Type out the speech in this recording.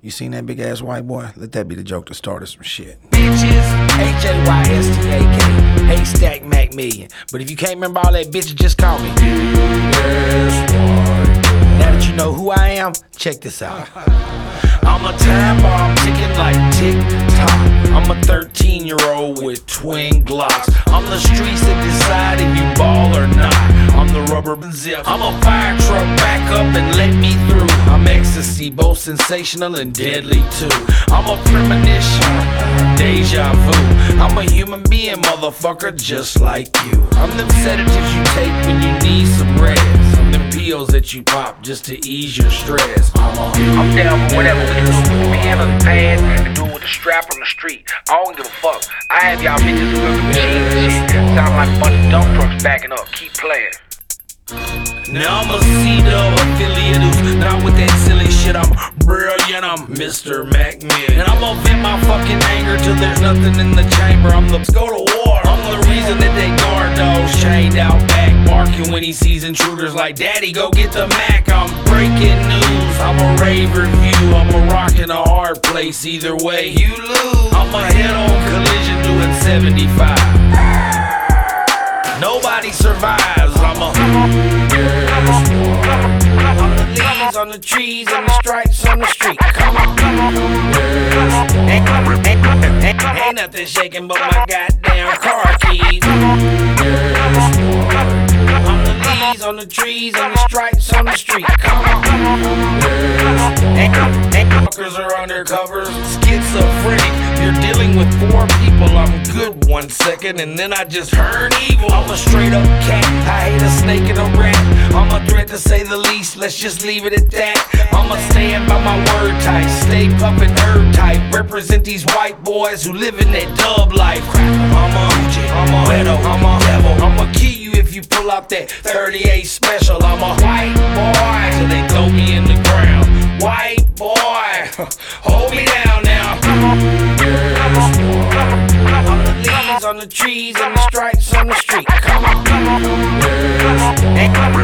You seen that big ass white boy? Let that be the joke to start us some shit. Bitches, H-A-Y-S-T-A-K, Haystack Mac Million. But if you can't remember all that, bitch, just call me. Now that you know who I am, check this out. I'm a time bomb ticking like tick-tock. I'm a 13-year-old with twin Glocks. I'm the streets that decide if you ball or not. I'm the rubber zip. I'm a fire truck, back up and let me through. I'm ecstasy, both sensational and deadly too. I'm a premonition, deja vu. I'm a human being, motherfucker, just like you. I'm them sedatives you take when you need some rest. I'm them pills that you pop just to ease your stress. I'm down for whatever we can do. Me and the past and do it with a strap on the street. I don't give a fuck. I have y'all bitches who look machines and shit. Sound like a bunch of dump trucks backing up. Keep playing. Now I'm a C-Dub affiliate who's not with that silly shit. I'm brilliant, I'm Mr. Macmillan. And I'm gonna vent my fucking anger till there's nothing in the chamber. I'm the go to war. I'm the reason that they guard dogs chained out back, barking when he sees intruders like Daddy, go get the Mac. I'm breaking news, I'm a rave review. I'm a rock in a hard place, either way you lose. I'm a head-on collision doing 75. Nobody survives, I'm the leaves on the trees and the stripes on the street. Come on. Ain't nothing shaking but my goddamn car keys. I'm the leaves on the trees and the stripes on the street. Come on. Fuckers are undercover, schizophrenic. You're dealing with 4 people. I'm good 1 second and then I just heard evil. I'm a straight up cat. I hate a snake and a rat. I'm a threat to say the least. Let's just leave it at that. I'ma stand by my word tight. Stay puffin' herb type. Represent these white boys who live in that dub life. I'm a hoochie, I'm a widow, I'm a devil. I'ma kill you if you pull out that 38 special. I'm a white boy till they throw me in the ground. White boy, hold me down now. I'm the leaves on the trees and the stripes on the street. Come on.